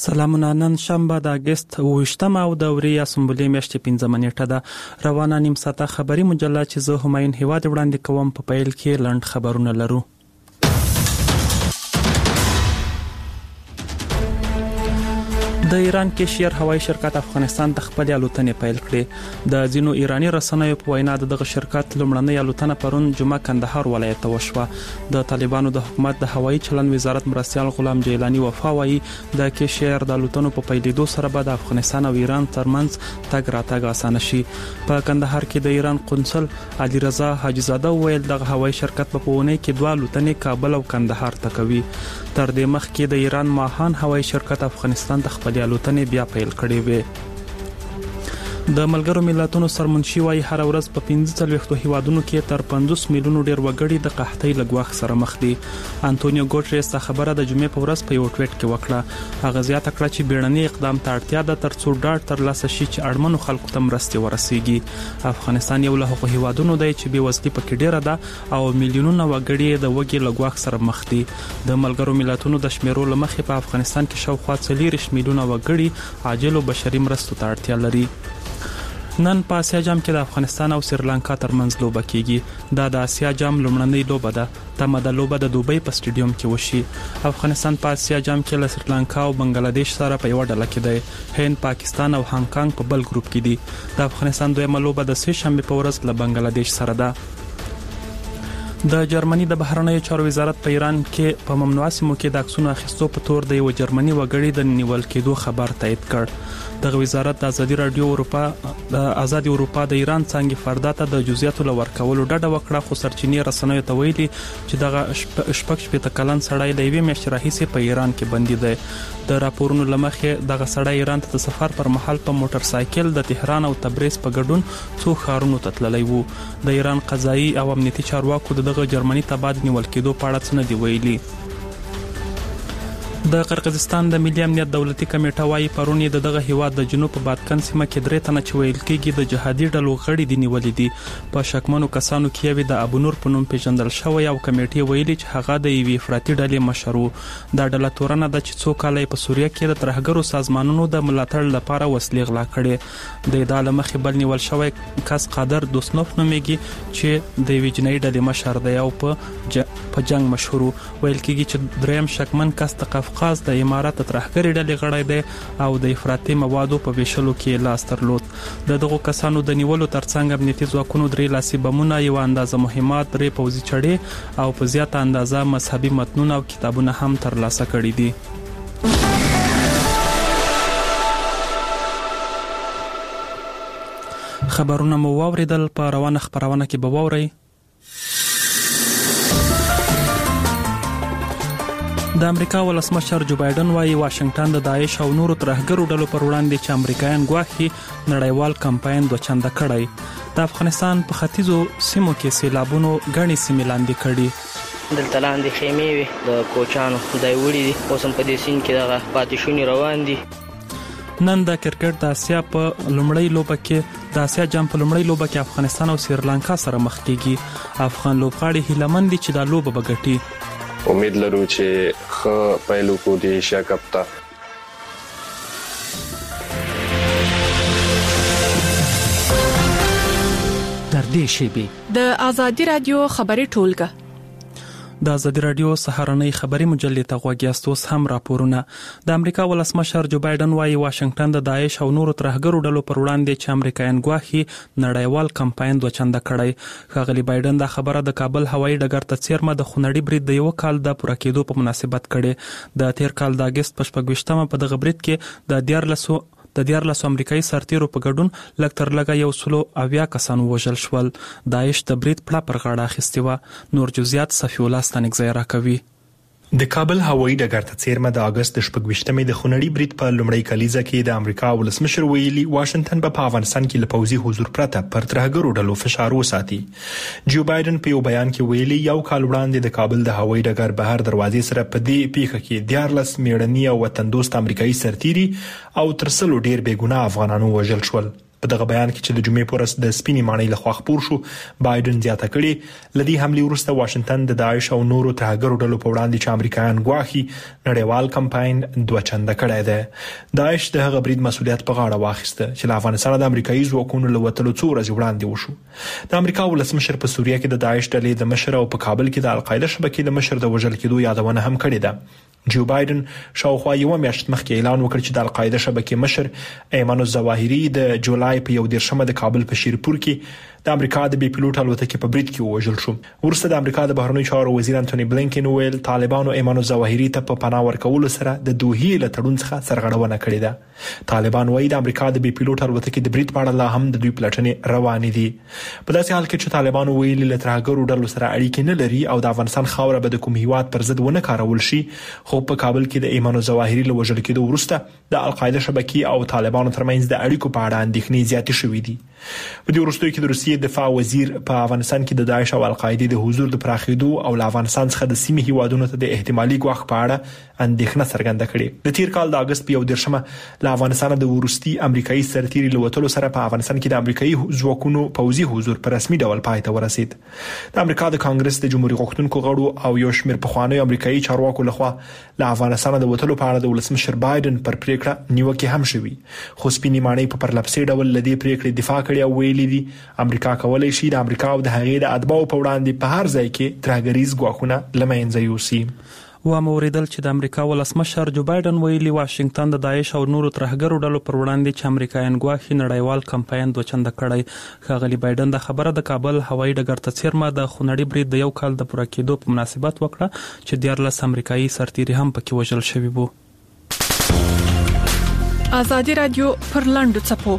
سلامونه. نن شنبه د اگست 28 او د وریا سمبولې میاشتې 15 نیټه ده. روانه نیم ساعته خبری مجله چې زه همایون هیواد وړاندې کوم په پیل کې لنډ خبرونه لرو. د ایران کشیر هوایي شرکت افغانستان د خپل الوتنې پیل کړې. د ځینو ایرانی رسنیو په وینا دغه شرکت لومړنۍ الوتنه پرون جمعه کندهار ولایت ته وشوه. د طالبانو د حکومت د هوایي چلند وزارت مرستیال غلام جیلانی وفا وایي د کشیر د الوتنو په پیلېدو سره به د افغانستان او ایران ترمنځ تګ راتګ اسانه شي. په کندهار کې د ایران قونسل علي رضا حاجی زاده ویل دغه هوایي شرکت په پونه کې دوه الوتنې کابل او کندهار ته کوي. تر دې مخکې د ایران ماهان هوایي شرکت افغانستان ته خپل الوتنې بیا پیل کړې وې. د ملګرو ملتونو سرمنشي وايي هر ورځ په 45 هیوادونو کې تر 50 میلیونو ډیر وګړي د قحطۍ له ګواښ سره مخ دي. انټونیو ګوټریس دا خبره د جمعې په ورځ په یو ټویټ کې وکړه. هغه زیاته کړه چې بیړني اقدام ته اړتیا ده ترڅو ډاډ ترلاسه شي چې اړمنو خلکو ته مرستې ورسیږي. افغانستان یو له هغو هیوادونو دی چې بې وزلي پکې ډیره ده او میلیونونه وګړي د وګړي له ګواښ سره مخ دي. د ملګرو ملتونو د شمیرو لمخې په افغانستان کې شاوخوا 40 میلیونه وګړي عاجل او بشري مرستو ته اړتیا لري. نن په آسیا جام کې د افغانستان او سریلانکا ترمنځ لوبه کیږي. دا د آسیا جام لومړنۍ لوبه ده. تمه د لوبه د دوبۍ په سټیډیوم کې وشي. افغانستان په آسیا جام کې له سریلانکا او بنگلاديش سره په یو ډله کې دی. هند، پاکستان او هانګ کانګ په بل ګروپ کې دي. د افغانستان دویمه لوبه د سه شنبه په ورځ له بنگلاديش سره ده. د جرمني د بهرنیو چارو وزارت په ایران کې په ممنوعه سیمو کې د عکسونو اخیستو په تور د یو جرمني وګړي د نیول کېدو خبر تایید کړ. دغه وزارت د ازادي رادیو اروپا د ایران څنګه فردا ته د جزئیاتو لور کولو ډډه وکړه، خو سرچینې رسنیو ته ویلي چې دغه شپږ کلن سړی د یوې میاشتې راهیسې په ایران کې بندي دی. د راپورونو لمخې دغه سړی ایران ته د سفر پر مهال په موټر سایکل د تهران او تبریز په ګډون څو ښارونو ته تللی وو. د ایران قضایي او امنیتي چارواکو دغه جرمني تبعید نیول کېدو په اړه څه نه دی ویلي. د قرقیزستان د ملي امنیت دولتي کمیټه وايي پرون د دغه هیواد د جنوب په بادکن سیمه کې درې تنه چې ویل کېږي د جهادي ډلو غړي دي نیولې دي. په شکمنو کسانو کې یو د ابو نور په نوم پیژندل شوی او کمیټې ویلي چې هغه د یوې افراطي ډلې مشر و. دا ډله تورنه ده چې څو کال په سوریه کې د ترهګرو سازمانونو د ملاتړ لپاره وسلې غلا کړي. د ادعا لمخې بل نیول شوی کس قادر دوسنوف نومېږي چې د یوې جنایي ډلې مشر دی او په جنگ مشهور ویل کېږي چې دریم شکمن کس قفقاز د امارات ترهګری ډلې غړی دی او د افراطي موادو په ویشلو کې لاس درلود. دغه کسانو د نیولو ترڅنګ امنیتي ځواکونو 3 لاسي بمونه، یو اندازه مهمات، 3 پوځي چړې او په زیاته اندازه مذهبي متنونه او کتابونه هم ترلاسه کړي دي. خبرونه مو واوریدل. په روانه خبرونه کې به واورئ د امریکا ولسمشر جو بایدن وايي واشنگټن د داعش او نورو ترهګرو ډلو پر وړاندې چې امریکایان ګواښي نړیوال کمپاین دوچنده کړی. د افغانستان په ختیځو سیمو کې سیلابونو غني سیمې لاندې کړي. دلته لاندې خیمې وي د کوچانو دای وړي دي. اوس هم په دې سین کې دغه پاتې روان دي. نن د کرکټ د آسیا په لومړۍ لوبه کې د آسیا جام په لومړۍ لوبه کې افغانستان او سریلانکا سره مخ کیږي. افغان لوبغاړي هیله مند دي چې دا لوبه به ګټي. امید لرو چې ښه پیل وکړو د ایشیا کپ ته. در دې شیبې د ازادي رادیو خبري ټولګه د ازادي رادیو سهارنۍ خبري مجلې ته غوږ یاست. اوس هم راپورونه. د امریکا ولسمشر جو بایدن وايي واشنگټن د داعش او نورو ترهګرو ډلو پر وړاندې چې امریکایان ګواښي نړیوال کمپاین دوچنده کړی. ښاغلي بایدن دا خبره د کابل هوایي ډګر ته څیرمه د خونړي برید د یو کال د پوره کېدو په مناسبت کړي. د تیر کال د اگست په 28مه په دغه برید کې د 14 امریکایي سرتیرو په ګډون لږ تر لږه 180 کسان وژل شول. داعش د برید پړه پر غاړه اخیستې وه. نور جزئیات صفی الله ستانکزی راکوي. د کابل هوایي ډګر ته څیرمه د اگست 28مې د خونړي برید په لومړۍ کلیزه کې د امریکا ولسمشر ویلي واشنگټن په افغانستان کې له پوځي حضور پرته پر ترهګرو ډلو فشار وساتي. جو بایدن په یو بیان کې ویلي یو کال وړاندې د کابل د هوایي ډګر بهر دروازې سره په دې پیښه کې 14 میړني او وطن دوست امریکایي سرتیري او تر 100 ډیر بې ګناه افغانانو وژل شول. په دغه بیان کې چې د جمعې پورس د سپینې ماڼۍ لخوا خپور شو، بایدن زیاته کړي لدی حمله وروسته واشنگټن د داعش او نورو ترهګرو ډلو په وړاندې چې امریکایان ګواښي نړیوال کمپاین دوه چنده کړی دی. داعش د هغه برید مسؤلیت په غاړه واخیسته چې له افغانستان د امریکایي ځواکونو له وتلو څو ورځې وړاندې وشو. د امریکا ولسمشر په سوریه کې د داعش ډلې د مشر او په کابل کې د القاعده شبکې د مشر د وژل کېدو یادونه هم کړې ده. جو بایدن شاوخوا یو میاشت مخکې اعلان وکړ چې د القاعده شبکې مشر ایمن الظواهری د جولای په 11 د کابل په شیرپور کې د امریکا د بي پيلوټ الوتکې په برید کې وژل شو. ورسته د امریکا د بهرنیو چارو وزیر انټونی بلینکن ویل طالبانو ایمن الظواهری ته په پناه ورکولو سره د دوحې له تړون څخه سرغړونه کړې ده. طالبان وايي د امریکا د بي پيلوټ الوتکې د برید په اړه لا هم د دوی پلټنې روانې دي. په داسې حال کې چې طالبان ویلي له ترهګرو ډلو سره اړیکې نه لري او د افغانستان خاوره به د کوم هیواد پر ضد ونه کارول شي، خو په کابل کې د ایمن الظواهری له وژل کېدو وروسته د القاعده شبکې او طالبانو ترمنځ د اړیکو په اړه اندېښنې زیاتې شوې دي. په دې وروستیو کې د روسیې دفاع وزیر په افغانستان کې د داعش او القاعده د حضور د پراخېدو او له افغانستان څخه د سیمې هیوادونو ته د احتمالي ګواښ په اړه اندېښنه څرګنده کړې. د تیر کال د اگست په 11 له افغانستان د وروستي امریکایي سرتیري له وتلو سره په افغانستان کې د امریکایي ځواکونو پوځي حضور په رسمي ډول پای ته ورسید. د امریکا د کانګرس د جمهوریت غوښتونکو غړو او یو شمېر پخوانیو امریکایي چارواکو لخوا له افغانستان د وتلو په اړه د ولسمشر بایدن پر پریکړه نیوکه هم شوې، خو سپینې ماڼۍ په پرلپسې ډول لدې پریکړې دفاع کړې او ویلي دي امریکا کولای شي د امریکا او د هغې د اتباعو په وړاندې په هر ځای کې ترهګریز ګواښونه له منځه یوسي. و موریدل چې د امریکا ولسمشر جو بایدن ویلي واشنگټن د داعش او نورو ترهګرو ډلو پر وړاندې چې امریکایان ګواښي نړیوال کمپاین دوه چنده کړی. ښاغلي بایدن د خبره د کابل هوایي ډګر ته څیرمه د خونړي برید د یو کال د پوره کېدو په مناسبت وکړه چې 14 امریکایي سرتیري هم پکې وژل شوي وو. آزادي رادیو پر لاندو چپو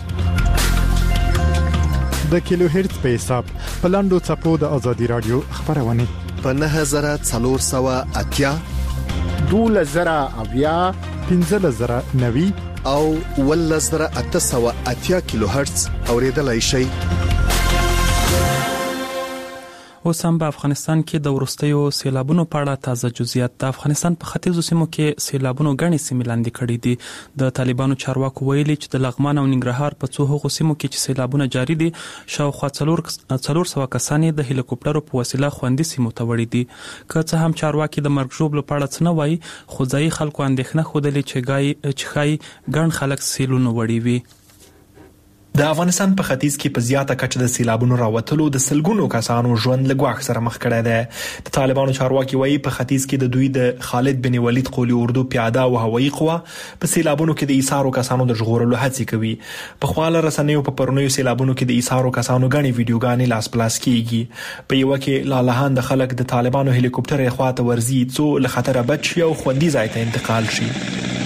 د کیلو هرتز په حساب په لاندو چپو د آزادي رادیو خبرونه په 9480 2000 1590 او 1880 کیلو هرتز اوریدلای شئ. اوس هم په افغانستان کې د ورستیو سیلابونو په اړه تازه جزئیات. د افغانستان په ختیځو سیمو کې سیلابونو غني سیمې لاندې کړې دي. د طالبانو چارواکو ویلي چې د لغمان او ننګرهار په څو هغو سیمو کې چې سیلابونه جاري دي شاوخوا 400 کسان د هلیکوپټرو په وسیله خوندي سیمو ته وړي دي. که څه هم چارواکي د مرګ ژوبلو په اړه څه نه وایي، خو ځایي خلکو اندېښنه ښودلې چې ښایي ګڼ خلک سیلونو وړي وي. د افغانستان په ختیځ کې په زیاته کچه د سیلابونو راوتلو د سلګونو کسانو ژوند له ګواښ سره مخ کړی دی. د طالبانو چارواکي وایي په ختیځ کې د دوی د خالد بن ولید قولی اردو پیاده او هوایي قوا په سیلابونو کې د ایثارو کسانو د ژغورلو هڅې کوي. په خواله رسنیو په پرونیو سیلابونو کې د ایثارو کسانو غني ویډیوګانې لاس پلاس کیږي. په یو کې لالهان د خلک د طالبانو هلیکوپټر خواته ورزي څو له خطر بچ شي او خوندي ځای ته انتقال شي.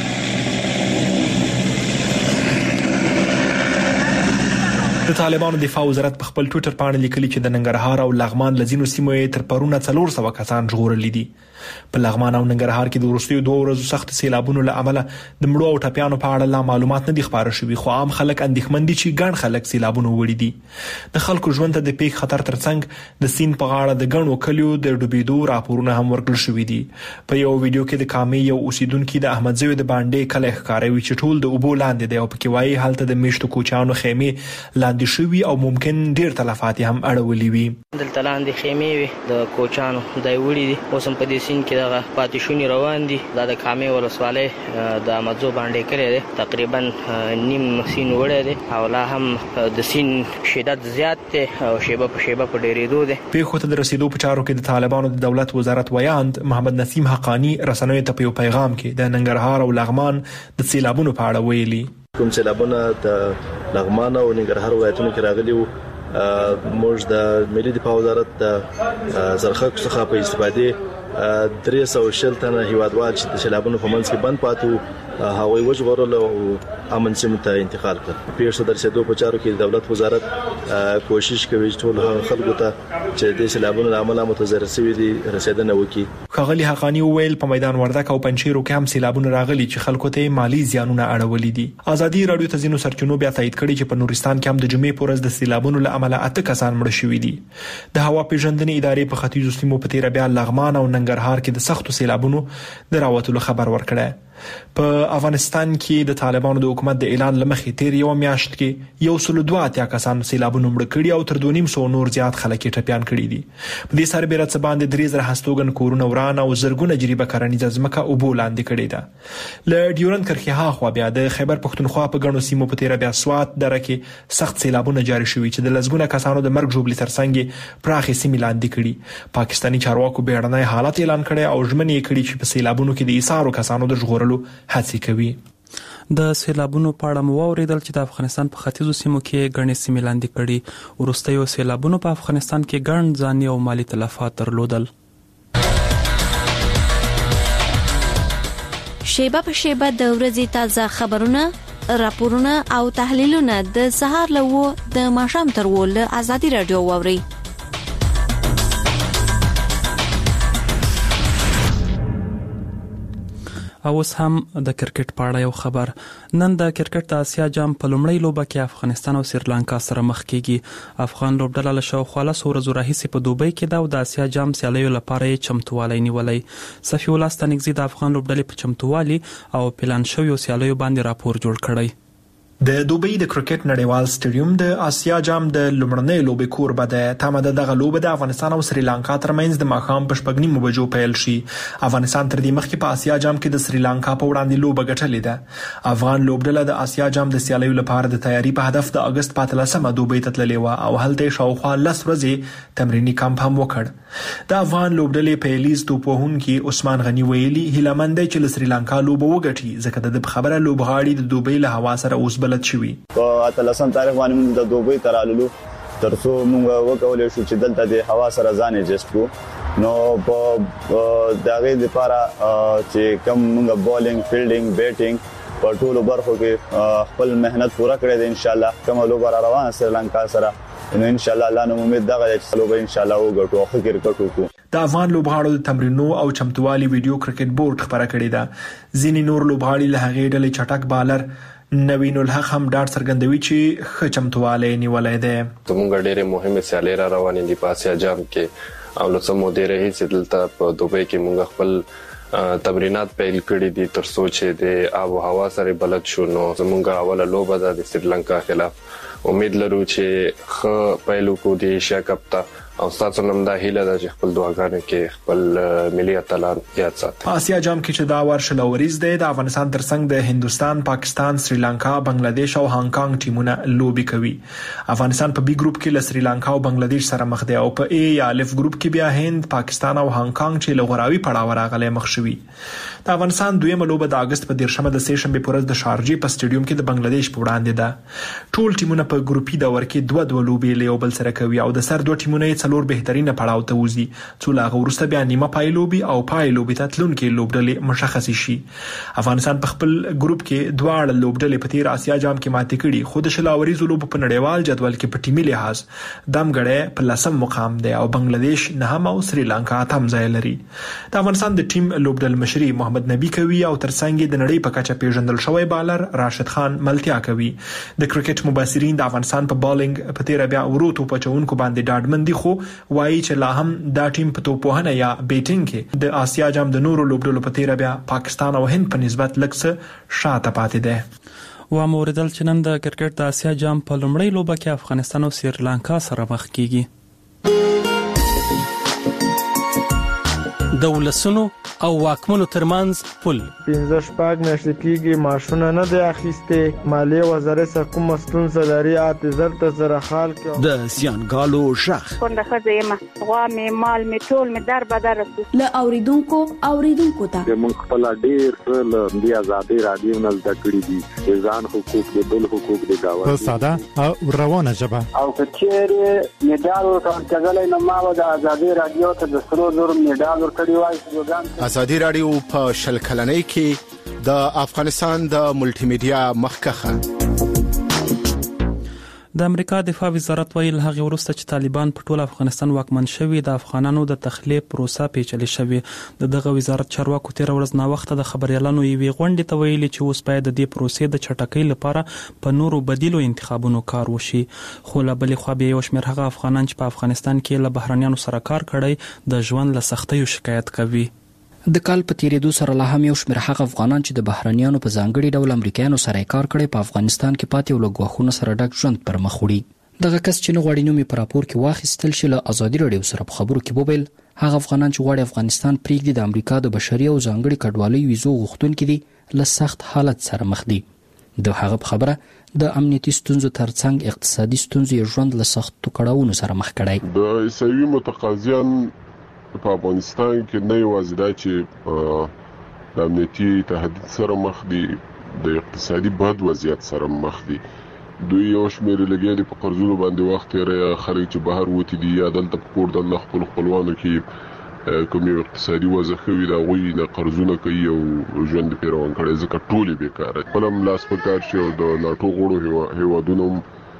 د طالبانو دفاع وزارت په خپل ټوئیټر باندې لیکلي چې د ننګرهار او لغمان لزینو سیمو تر پرونه 400 کسان ژغورل دي. په لغمان او ننګرهار کې د وروستیو 2 ورځو سخت سیلابونو له امله د مړو او ټپيانو په اړه لا معلومات نه دي خبره شوي، خو عام خلک اندېښمن دي چې ګڼ خلک سیلابونو وړي دي. د خلکو ژوند ته د پیښ خطر ترڅنګ د سین په غاړه د ګڼو کلیو د ډوبېدو راپورونه هم ورکړل شوي دي. په یو ویډیو کې د کامې یو اوسیدونکو د احمدزوی د باندې کله ښکاروي چې ټول د اوبو لاندې دی او پکې وایي هلته د میشتو کوچانو خیمې لاندې شوي او ممکن ډیر تلفات هم اړولې وي. دلته لاندې خیمې وي د کوچانو دای وړي دي. اوس هم په دې سین کې دغه پاتې روان دي. دا د کامې ولسوالۍ د احمدزو باندې کړی دی، تقریبا نیم سین وړی دی او لا هم د سین شدت زیات دی او شیبه په شیبه په ډیرېدو دی. پیښو ته د رسیدو په چارو کې د طالبانو د دولت وزارت ویاند محمد نسیم حقانی رسنیو ته په پیغام کې د ننګرهار او لغمان د سیلابونو په اړه ویلي. کوم سیلابونه د لغمان او ننګرهار ولایتونو کې راغلي وو، موږ د ملي دفاع وزارت د زرخک څخه په استفادې 300 تنه هیوادوال چې د سیلابونو په منځ کې بند پاتو هغوی وژغورل او امن سیمو ته انتقال کړ. پیښو ته رسیدو په چارو کې د دولت وزارت کوشش کوي چې ټول خلکو ته چې د سیلابونو له امله متضرر شوي دي رسیدنه وکړي. ښاغلي حقانی ویل په میدان وردک او پنجشیرو کې هم سیلابونه راغلي چې خلکو ته مالی زیانونه اړولې دي. آزادي رادیو ته ځینو سرچینو بیا تایید کړي چې په نورستان کې هم د جمعې پورز د سیلابونو له امله 8 کسان مړ شوي دي. د هوا پیژندنې ادارې په ختیځو سیمو په تیر بیا لغمان او ننګرهار کې د سختو سیلابونو د راوتلو خبر ورکړی. په افغانستان کې د طالبانو د حکومت د اعلان لمخې تیر یو میاشت کې 102 کسان سیلابونو مړ کړي او تر 2.5 نور زیات خلک ټپيان کړي دي. په دې سربېره څه باندې 3000 هستوګن کورونه وران او زرګونه جریبه کرنیزه ځمکه اوبو لاندې کړي ده. له ډیورند کرښې هاخوا بیا د خیبر پښتونخوا په ګڼو سیمو په تیر بیا سوات دره کې سخت سیلابونه جاري شوي چې د لزګونه کسانو د مرګ ژوبلې ترڅنګ پراخې سیمې لاندې کړي. پاکستاني چارواکو بیړنی حالت اعلان کړي او ژمنې یې کړي چې په سیلابونو کې د ایثارو کسانو د ژغورلو هڅې کوي. د سیلابونو په اړه مو اوریدل چې د افغانستان په ختیځو سیمو کې ګڼې سیمې لاندې کړي. وروستیو سیلابونو په افغانستان کې ګڼ ځاني او مالی تلفات درلودل. شیبه په شیبه د ورځې تازه خبرونه، راپورونه او تحلیلونه د سهار له د ماښام تر له آزادي رادیو واوري. اوس هم د کرکټ په اړه یو خبر. نن د کرکټ د آسیا جام په لومړۍ لوبه کې افغانستان او سریلانکا سره مخ کیږي. افغان لوبډله له شاوخوا 10 ورځو راهیسې په دوبۍ کې ده او د آسیا جام سیالیو لپاره یې چمتووالی نیولی. صفي الله ستانکزي د افغان لوبډلې په چمتووالي او پلان شویو سیالیو باندې راپور جوړ کړی. د دوبۍ د کرکټ نړیوال سټیډیوم د آسیا جام د لومړنۍ لوبې کوربه ده. تمه ده دغه لوبه د افغانستان او سریلانکا ترمنځ د ماښام په 6:30 بجو پیل شي. افغانستان تر دې مخکې په آسیا جام کې د سریلانکا په وړاندې لوبه ګټلې ده. افغان لوبډله د آسیا جام د سیالیو لپاره د تیاری په هدف د اگست 15 دوبۍ ته تللې و او هلته شاوخوا 10 ورځې تمرینی کمپ هم وکړ. د افغان لوبډلې په لیز توپوهونکي عثمان غنی ویلي هیلمند چې له سریلانکا لوبه وګټي ځکه د خبره لوبغاړي د دوبۍ له هوا سره اوس بلد شوي. په 13 تاریخ باندې موږ د دوبۍ ترالو ترڅو موږ وکولې شو چې دلته د هوا سره ځان ایجسټ کو. نو په دغه لپاره چې کوم موږ بولینګ، فیلډینګ، بیټینګ په ټولو برخو کې خپل مهنت پوره کړی دی. ان شاء الله کوم لوبه روانه سریلانکا سره نو ان شاء الله الله نو امید دغه چې لوبه ان شاء الله وګټو او کرکټ وکړو. د افغان لوبغاړو د تمرینو او چمتووالي ویډیو کرکټ بورډ خبره کړې ده. ځینې نور لوبغاړي له هغې ډلې چټک بالر نوین الحق هم ډاډ څرګندوي چې ښه چمتووالی نیولی دی. زموږ ډېرې مهمې سیالۍ را روانې دي په آسیا جام کې او له څه مودې راهیسې دلته په دوبۍ کې موږ خپل تمرینات پیل کړي دي ترڅو چې د آب او هوا سره بلد شو. نو زموږ اوله لوبه ده د سریلانکا خلاف. امید لرو چې ښه پیل وکړو د ایشیا کپ ته او تاسو نن دا هیله ده چې خپل دعاګانې کې خپل ملي اتلان یاد ساتي. په آسیا جام کې چې دا ورشل اوریز دی د افغانستان ترڅنګ د هندستان، پاکستان، سریلانکا، بنگلاديش او هانګ کانګ ټیمونه لوبي کوي. افغانستان په بي ګروپ کې له سریلانکا او بنگلاديش سره مخ دی او په ای یا الف ګروپ کې بیا هند، پاکستان او هانګ کانګ چې لغوراوي پړاو راغلي مخ شوي. د افغانستان دویمه لوبه د اگست په 13 د سه شنبه پر ورځ د شارجې په سټیډیوم کې د بنگلاديش په وړاندې ده. ټول ټیمونه په ګروپي دور کې دوه لوبې له بل سره کوي او د سر دوه ټیمونه یې څلور بهترینه پړاو ته وځي څو لا غوړسته بیا نیمه پای لوبي او پای لوبي ته تلونکي لوبډلې مشخص شي. افغانستان په خپل ګروپ کې دواړه لوبډلې په تیر آسیا جام کې ماتې کړي خو د شلاوري لوبو په نړیوال جدول کې په ټیمي لحاظ دمګړې په لسم مقام دی او بنگلاديش نهم او سریلانکا تم ځای لري. د افغانستان د ټیم لوبډل مشري محمد نبی کوي او ترڅنګ د نړۍ په کچه پیژندل شوی بالر راشد خان ملتیا کوي. د کرکټ مبصرین د افغانستان په بالینګ په تیر بیا ورو توپ چونکو باندې ډاډمن دي خو وایي چې لا هم دا ټیم په توپوهنه یا بیټینګ کې د آسیا جام د نورو لوبډلو په تیر بیا پاکستان او هند په نسبت لکه شاته پاتې ده. و موردل چې نن د کرکټ د آسیا جام په لومړۍ لوبه کې افغانستان او سریلانکا سره مخ کیږي. د ولسونو او واکمنو ترمنځ پل 15 میاشتې کېږي ماشونه نه دی اخیسته. مالیه وزارت سره کوم ستونزه لري اعتذار ته زره خال کې د سیانګالو شخ څنګه خزه ما غوا می مال می ټول می در بدر له اوریدونکو ته موږ خپل ډیر له دی آزادي رادیو نه زده کړی دي ځان حقوق د بل حقوق د گاوه په ساده او روانه ژبه او کچېره میډال ورکړل نو ما د آزادي رادیو ته د سرو زر میډال ورکړی وای. آزادي رادیو په شل کلنۍ کې د افغانستان د ملټي میډیا مخکخه. د امریکا دفاع وزارت ویل هغه ورسته چې طالبان په ټول افغانستان واکمن شوي د افغانانو د تخلیه پروسه پیچلې شوی. دغه وزارت چارواکو تیر ورځ نا وخت د خبريالانو یوې غونډې ته ویلي چې اوس باید د دې پروسې د چټکۍ لپاره په نورو بدیلو انتخابونو کار وشي. خو لا بلې خو به یو شمېر هغه افغانان چې په افغانستان کې له بهرانيانو سره کار کړی د ژوند له سختیو شکایت کوي. د کال په تیریدو سره لا هم یو شمېر هغه افغانان چې د بهرنیانو په ځانګړي ډول امریکایانو سره کار کړی په افغانستان کې پاتې او له ګواښونو سره ډک ژوند پر مخ وړي. دغه کس چې نه غواړي نوم یې په راپور کې واخیستل شي له ازادي راډیو سره په خبرو کې وویل هغه افغانان چې غواړي افغانستان پرېږدي د امریکا د بشري او ځانګړي کډوالۍ ویزو غوښتونکي دي له سخت حالت سره مخ دي. د هغه په خبره د امنیتي ستونزو ترڅنګ اقتصادي ستونزې یې ژوند له سختو کړاوونو سره مخ کړی. د عیسوي متقاضیان په افغانستان کې نه یوازې دا چې د امنیتي تهدید سره مخ دي، د اقتصادي بد وضعیت سره مخ دي. دوی یو شمېر لګیا دي په قرضونو باندې وخت تیروي. خلک چې بهر وتی دي یا دلته په کور د خپل خپلوانو کې کوم یو اقتصادي وضع خوي دا غوي د قرضونه کوي او ژوند په روان کړي ځکه ټولې بیکاره. خپل لاس په کار شي او د ناتو غړو هیوادونو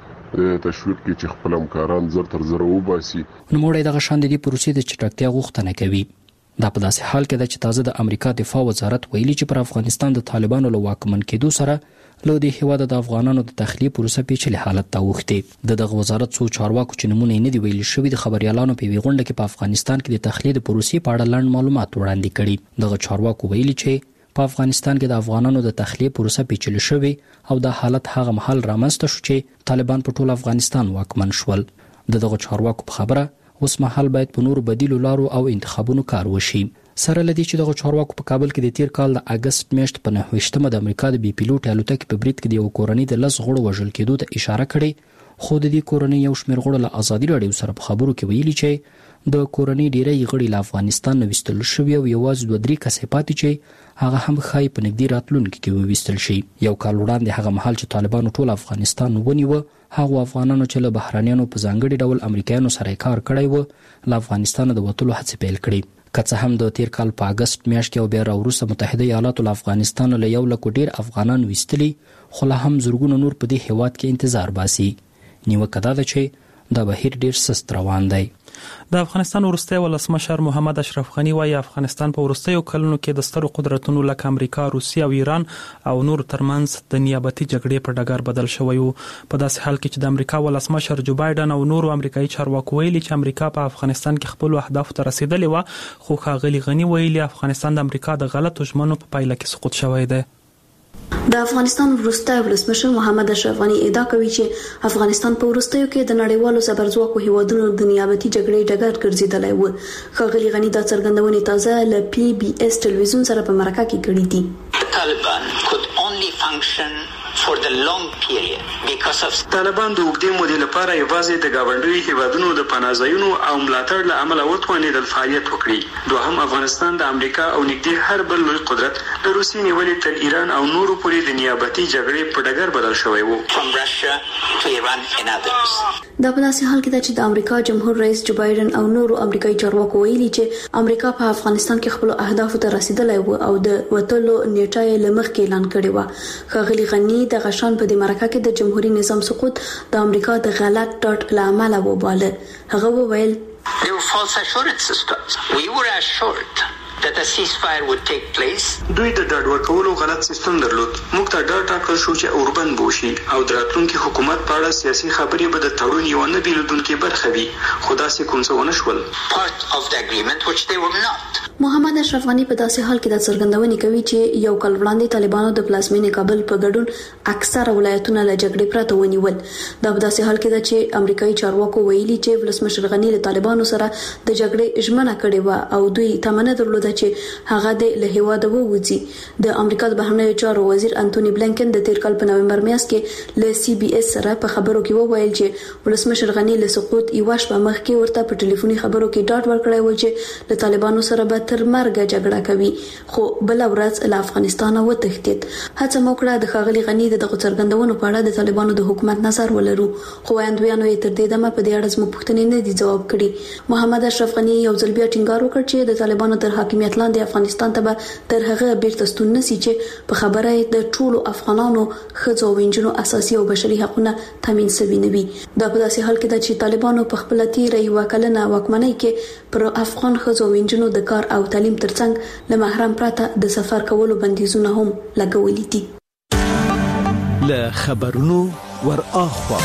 تشویق کې چې خپل همکاران زر تر زر وباسي. نوموړی دغه شان د پروسې د چټکتیا غوښتنه کوي. دا په داسې حال کې ده چې تازه د امریکا دفاع وزارت ویلي چې پر افغانستان د طالبانو له واکمن کېدو سره له دې هیواد د افغانانو د تخلیه پروسه پیچلې حالت ته اوښتې. دغه وزارت څو چارواکو چې نمونه نه دی ویل شوی د خبريالانو په ویغونډه کې په افغانستان کې د تخلیه پروسې په اړه لنډ معلومات وړاندې کړي. دغه چارواکو ویلي چې په افغانستان کې د افغانانو د تخلیه پروسه پیچلې شوی او د حالت هغه محل رامنځته شو چې طالبان په ټول افغانستان واکمن شول. دغه چارواکو په خبره اوس مهال باید په نورو بدیلو لارو او انتخابونو کار وشي. سره لدی چې دغه چارواکو په کابل کې د تیر کال د اگست میاشت په 9مه د امریکا د بي پیلوټ الوتکې په برید کې د یو کورنۍ د 10 غړو وژل کېدو ته اشاره کړې، خو د دې کورنۍ یو شمېر غړو له ازادي راډیو سره په خبرو کې ویلي چې د کورنۍ ډیری غړي له افغانستان نه وستل شوی او یوازې 2-3 کسې پاتې چې هغه هم خای په نږدې راتلونکي کې وستل شي. یو کال وړاندې هغه مهال چې طالبانو ټول افغانستان ونیو، هغه افغانانو چې له بهرانيانو په ځانګړي ډول امریکایانو سره کار کړی و له افغانستان د وټولو هڅې پیل کړې. که څه هم د تیر کال په اگست میاشت کې او بیا وروسته متحده ایالاتو له افغانستان له 1 لک ډیر افغانان وستلي، خو لا هم زرګونه نور په دې هیواد کې انتظار باسي. نیوکه دا ده چې دا بهیر ډیر سست روان دی. د افغانستان وروستی ولسمشر محمد اشرف غنی وايي افغانستان په وروستیو کلونو کې د سترو قدرتونو لکه امریکا، روسیه او ایران او نور ترمنځ د نیابتي جګړې په ډګر بدل شوی وو. په داسې حال کې چې د امریکا ولسمشر جو بایدن او نورو امریکایي چارواکو ویلي چې امریکا په افغانستان کې خپل اهداف ته رسیدلې و، خو ښاغلي غنی ویلي افغانستان د امریکا د غلطو ژمنو په پایله کې سقوط شوی دی. د افغانستان وروستی ولسمشر محمد اشرف غنی ادعا کوي چې افغانستان په وروستیو کې د نړیوالو زبرځواکو هیوادونو د نیابتي جګړې ډګر ګرځیدلی و. ښاغلي غنی دا څرګندونې تازه له PBS ټلویزیون سره په مرکه کې کړې دي. Taliban could only function for the long period because of طالبان د اوږدې مودې لپاره یوازې د ګاونډیو هیوادونو د پناهځایونو او ملاتړ له امله وتوانېدل فعالیت وکړي. دوهم افغانستان د امریکا او نږدې هر بل لوی قدرت د روسیې نیولې تر ایران او نورو پورې د نیابتي جګړې په ډګر بدل شوی و. from Russia to Iran and others. دا په داسې حال کې ده چې د امریکا جمهور رئیس جو بایدن او نورو امریکایي چارواکو ویلي چې امریکا په افغانستان کې خپل اهدافو ته رسیدلی و او د وټلو نیټه یې له مخکې اعلان کړې و. ښاغلي غنی د غشان په دې مرکه کې د جمهوریت نظام سقوط د امریکا د غلط ډاټ له امله وباله. هغه وویل They were false assurances to us. We were assured that a ceasefire would take place. دوی د ډاډ ورکولو غلط سیستم درلود. موږ ته ډاډ راکړل شو چې اوربند بوشي او د راتلونکي حکومت په اړه سیاسي خبرې به د تړون یو نه بیلودونکي برخه وي، خو داسې کوم څه ونه شول. Part of the agreement which they were not. محمد اشرف غنی په داسې حال کې د څرګندونې کوي چې یو کال وړاندې طالبانو د پلازمینې کابل په ګډون اکثره ولایتونه له جګړې پرته ونیول. دا په داسې حال کې ده چې امریکایي چارواکو ویلي چې ولسمشر غنی له طالبانو سره د جګړې ژمنه کړې و او دوی تمنه درلوده چې هغه د له هیواده ووځي. د امریکا د بهرنیو چارو وزیر انټونی بلینکن د تیر کال په نومبر میاشت کې له CBS سره په خبرو کې وویل چې ولسمشر غنی له سقوط یو شپه مخکې ورته په ټلیفوني خبرو کې ډاډ ورکړی و چې له طالبانو سره به تر مرګ جګړه کوي، خو بل ورځ له افغانستان وتښتید. هڅه موکړه د ښاغلي غنی دغه څرګندونو په اړه د طالبانو د حکومت نظر ولرو، خو وایندویانو یې تر دې دمه په دې اړه زموږ پوښتنې نه دي ځواب کړي. محمد اشرف غنی یو ځل بیا ټینګار وکړ چې د طالبانو تر حاکمیت لاندې افغانستان ته به تر هغه بیرته ستون نشي چې په خبره د ټولو افغانانو ښځو او نجونو اساسي او بشري حقوقونه تامین شوي نه وي. دا په داسې حال کې ده چې طالبانو په خپل تیره یوه کلنه واکمنۍ کې پر افغان ښځو او نجونو د کار او تعلیم ترڅنګ له محرم پرته د سفر کولو بندیزونه هم لګولي دي. له خبرونو ور اخوا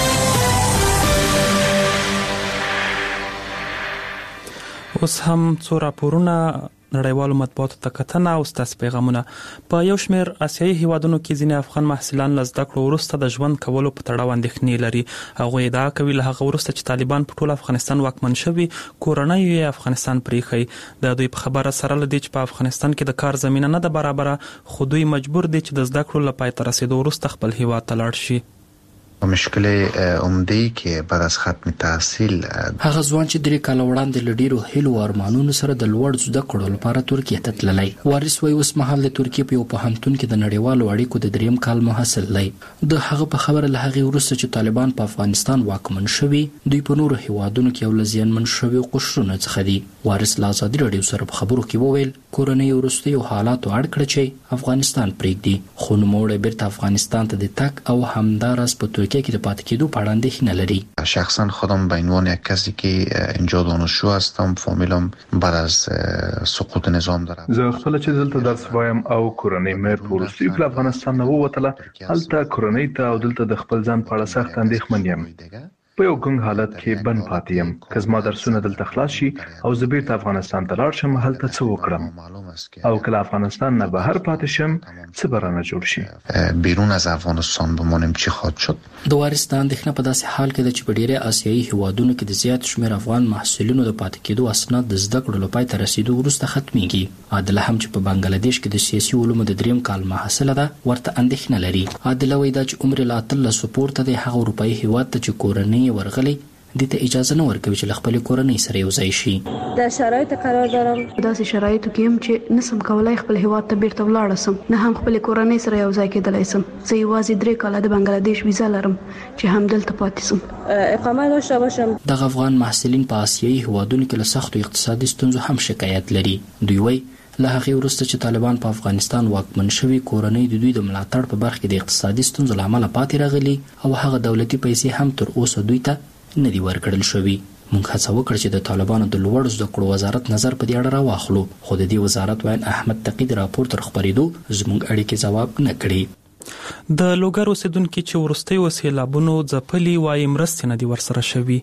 اوس هم څو راپورونه نړیوالو مطبوعاتو ته کتنه او ستاسو پیغامونه. په یو شمېر آسیایي هیوادونو کې ځینې افغان محصلان له زده کړو وروسته د ژوند کولو په تړاو اندېښنې لري. هغوی ادعا کوي له هغه وروسته چې طالبان په ټول افغانستان واکمن شوي، کورنۍ یې افغانستان پریښی. د دوی په خبره سره لدی چې په افغانستان کې د کار زمينه نه ده برابره، خو دوی مجبور دي چې د زده کړو لپاره تر رسیدو وروسته خپل هیواد ته لاړ شي. مشکل عمده‌ای که بعد از ختم تحصیل هغه ځوان چې 3 کال وړاندې له ډیرو هیلو او ارمانونو سره د لوړ زده کړو لپاره ترکیه ته تللی. وارث وایي اوس مهال د ترکیه په یو پوهنتون کې د نړیوالو اړیکو د 3م کال محصل دی. د هغه په خبره له هغه وروسته چې طالبان په افغانستان واکمن شوي، دوی په نورو هیوادونو کې یو لزیانمن شوي قشرونه څخه دي. وارث له ازادي رادیو سره په خبرو کې وویل کورنۍ وروسته یو حالات اړ کړ چې افغانستان پرېږدي، خو نوموړی بیرته افغانستان ته د تک او همدارس په ترکیه کې د پاتې کېدو شخصا خودم به عنوان یک کسی که اینجا دانشجو هستم، فامیلم بعد از سقوط نظام دارم. زه خپل چې دلته درس وایم او کورنۍ مې په وروستي په افغانستان نه ووتله، هلته کورنۍ ته او دلته د خپل ځان په اړه سخت اندېښمن یم. په یو ګنګ حالت کې بند پاتې یم. که زما درسونه دلته خلاص شي او زه بیرته افغانستان ته لاړ شم، هلته څه وکړم؟ او کله افغانستان نه بهر پاتې شم، څه به رانه جوړ شي؟ بیرون از افغانستان بمانم چی خواهد شد؟ د وارث د اندېښنه په داسې حال کې ده چې په ډیری آسیایي هیوادونو کې د زیات شمېر افغان محصلینو د پاتې کېدو اسناد د زده کړو لپاره تر رسیدو وروسته ختميږي. عادله هم چې په بنگلاديش کې د سیاسي علومو د 3م کال محصله ده، ورته اندېښنه لري. عادله وایي دا چې عمر لا تل سپورت د هغه اروپאי هیواد ته چې کورنۍ ورغلي دته اجازه نه ورکوي چې خپل کورنۍ سره یو ځای شي. د شرایط قرار دارم داسې شرایطو کې هم چې نسم کولای خپل هیواد ته بیرته ولاړ سم، نه هم خپل کورنۍ سره یو ځای کېدلای سم. زه یوازې 3 کاله د بنگلاديش ویزا لرم چې هم دلته پاتې سم، اقامه داشته باشم. د افغان محصلین په آسیایي هیوادونو کې له سختو اقتصادي ستونزو هم شکایت لري. دوی وایي له هغه وروسته چې طالبان په افغانستان واکمن شوي، کورنۍ د دوی د ملاتړ په برخه کې د اقتصادي ستونزو لامل پاتې راغلي او هغه دولتي پیسې هم تر اوسه دوی ته نه دی ورکړل شوی. موږ هڅه وکړه چې د طالبانو د لوړ زده کړو وزارت نظر په دې اړه راواخلو، خو د دې وزارت وایي احمد تقی د راپور تر خبرېدو زموږ اړیکې ځواب نه کړي. د لوګر اوسیدونکو چې ورستي وسیلابونو ځپلي وایي مرستې نه دي ورسره شوي.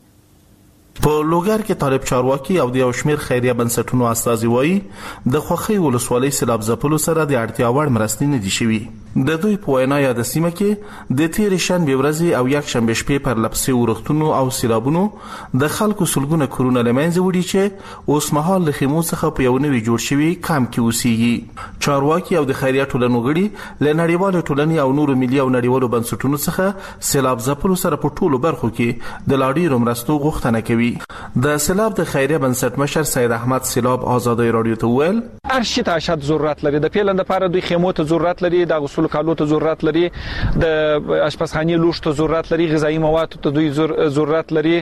په لوګر کې طالب چارواکي او د یو شمېر خیریه بنسټونو استازي وایي د خوخي ولسوالۍ سیلاب ځپلو سره د اړتیا وړ مرستې نه دي شوي. د دوی په وینا یاد سیمه کې د تیرې شنبه ورځې او یک شنبه شپې پر لپسې ورښتونو او سیلابونو د خلکو سلګونه کورونه لمنځه وړي چې اوس مهال له خیمو څخه په یو نوي جوړ شوي کام کې اوسېږي. چارواکي او د خیریه ټولنو غړي له نړیوالو ټولنې او نورو ملي او نړیوالو بنسټونو څخه سیلاب ځپلو سره په ټولو برخو کې د لا ډېرو مرستو غوښتنه کوي. د سیلاب د خیریه بنسټ مشر سید احمد سیلاب آزادۍ رادیو ته وویل هر شي ته اشد ضرورت لري. د پیلن لپاره دوی خیمو ته ضرورت لري، د غسل کالو ته ضرورت لري، د اشپزخانه لوښ ته ضرورت لري، غذایی مواد ته دوی ضرورت لري،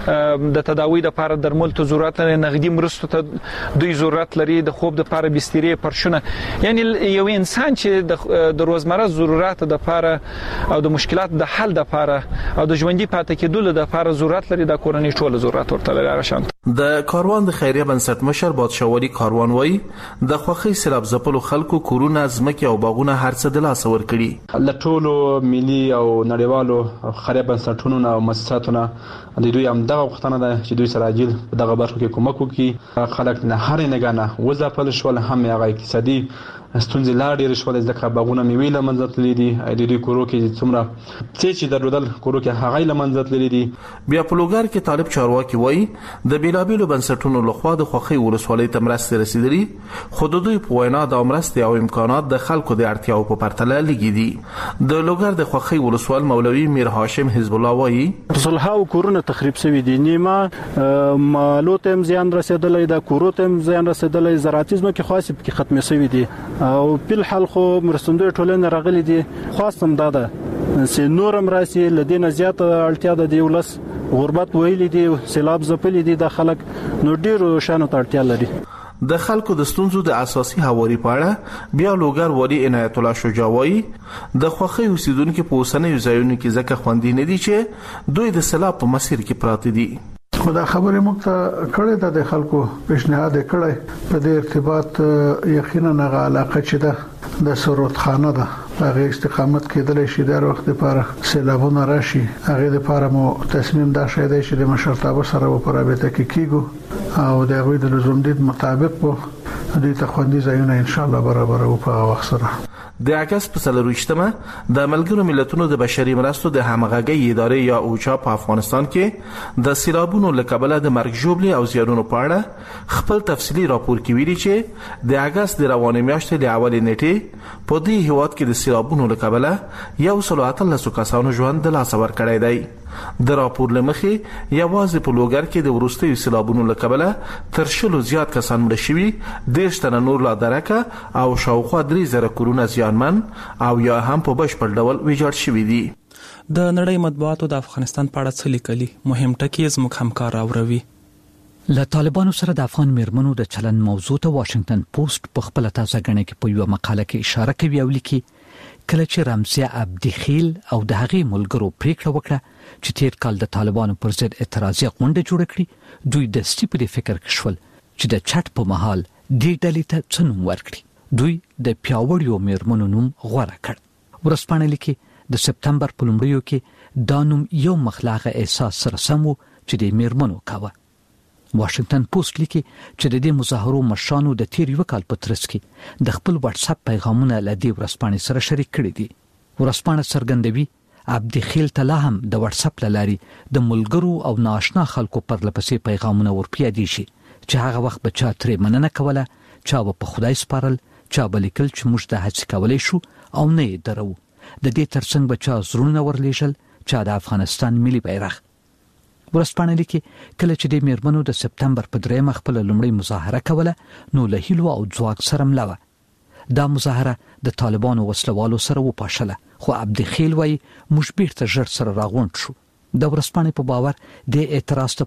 د تداوی لپاره درمل ته ضرورت لري، نغدي مرستو ته دوی ضرورت لري، د خوب لپاره بسترې پرشونه. یعنی یو انسان چې د روزمره ضرورت لپاره او د مشکلات د حل لپاره او د ژوندۍ پاتې کېدو لپاره ضرورت لري، د کورنۍ ټول ضرورت ورته لري. د کاروان د خیریه بنسټ مشر بادشاہوالي کاروان وایي د خوخي سیلاب ځپلو خلکو کورونه، ځمکې او باغونه هر څه د لاس ورکړي. له ټولو ملي او نړیوالو خیریه بنسټونو او مؤسساتونو د دوی هم دغه غوښتنه ده چې دوی سره عاجل په دغه برخو کې کومک وکړي. خلک نه هر نګانه وځپل شول، هم هغه اقتصادي ستونزې لا ډېرې شولې، ځکه باغونه میوې له منځه تللي دي، د دوی کورو کې څومره څه چې درلودل کورو کې هغه له منځه تللي دي. بیا په لوګر کې طالب چارواکي وایي د بیلابیلو بنسټونو لخوا د خوخي ولسوالۍ ته مرستې رسیدلي، خو د دوی په وینا د مرستې او امکانات د خلکو د اړتیاو په پرتله لږ دي. د لوګر د خوخي ولسوال مولوي میر هاشم حزب الله وایي صلحاو کورونه تخریب شوي دي، نیمه مالو ته زیان رسیدلی، د کورو ته زیان رسیدلی، زراعتي ځمکې خاصې پکې ختمې شوي دي او په حال خو مرستندوی ټولنه راغلي دي. خاصم دا ده چې نورم راسي لدینه زیات اړتیا ده، دی ولس غربت ویلي دي، سیلاب ځپلي دي، د خلک نو ډیرو شانو ته اړتیا لري. د خلکو د ستونزو د اساسي حواري پاړه بیا لوګر والی عنایت الله شجاع وایي د خوخي اوسیدونکو په اوسنیو ځایونو کې ځکه خوندې نه دي چې دوی د سیلاب په مسیر کې پراته دي. خدا خبره موږ ته کړې ده، د خلکو پیشنهاد کړی په دې ارتباط یقینا هغه علاقه چې ده د سرود خانه ده، هغه استقامت کېدل شي د وخت لپاره سیلابونه راشي. هغه لپاره مو تصمیم دا شې دی چې د مشرتابه سره په رابطه کې کیږو او د غوي د لزوم دید مطابق په دوی ته خوندي ځایونه ان شاء الله برابر او په وخت سره. د اگست په 24مه د ملګرو ملتونو د بشري مرستو د همغږي ادارې یا اوچا په افغانستان کې د سیلابونو له کبله د مرګ ژوبلې او زیانونو په اړه خپل تفصیلي راپور کې ویلي چې د اگست د روانې میاشتې د اولې نیټې په دې هیواد کې د سیلابونو له کبله 113 کسانو ژوند د لاسه ورکړی دی. د راپور لمخې یوازې په لوګر کې د وروستیو سیلابونو له کبله تر 100 زیات کسان مړه شوي، 10 تنه نور لا درکه او شاوخوا 3000 کورونه زیانمن او یا هم په بشپړ ډول ویجاړ شوي دي. د نړۍ مطبوعاتو د افغانستان په اړه څه لیکلي؟ مهم ټکي زموږ همکار راوروي. له طالبانو سره د افغان میرمنو د چلن موضوع ته واشنگټن پوسټ په خپل تازه غنې کې په یو مقاله کې اشاره کوي او لیکي کله چې رمزیه عبدخیل او د هغې ملګرو پریکړه وکړه چې تیر کال د طالبانو پر ضد اعتراضي غونډه جوړه کړي، دوی د سټیپلي فکر کښول چې د چټ په محل دې ډلې ته څه نوم ورکړي. دوی د پیاوړیو میرمنو نوم غوره کړ. ورځپاڼه لیکي د سپتمبر په لومړیو کې دا نوم یو مخلاغه احساس سره سم و چې د میرمنو کاوه. واشنگټن پوسټ لیکي چې د دې مظاهرو مشرانو د تیر یو کال په ترڅ کې د خپل واتس اپ پیغامونه له دې ورځپاڼې سره شریک کړي دي. ورځپاڼه څرګندوي عبدخیل ته هم د واتس اپ لاري د ملګرو او ناشنا خلکو پر لپسې پیغامونه ورپیادي شي چې هغه وخت به چا ترې مننه کوله، چا به په خدای سپارل، چا به لیکل چې موږ د هڅې کولای شو او نه یې درو. د دې ترڅنګ به چا زړونه ورلیږل، چا د افغانستان ملي بیرغ. ورځپاڼه لیکي کله چې د میرمنو د سپتمبر په 3 خپل لومړی مظاهره کوله نو له هیلو او ځواک سره مله. دا مظاهره د طالبانو وسلوالو سره وپاشله، خو عبدخیل وایي موږ بیرته ژر سره راغونډ شو. د ورځپاڼې په باور د اعتراض ته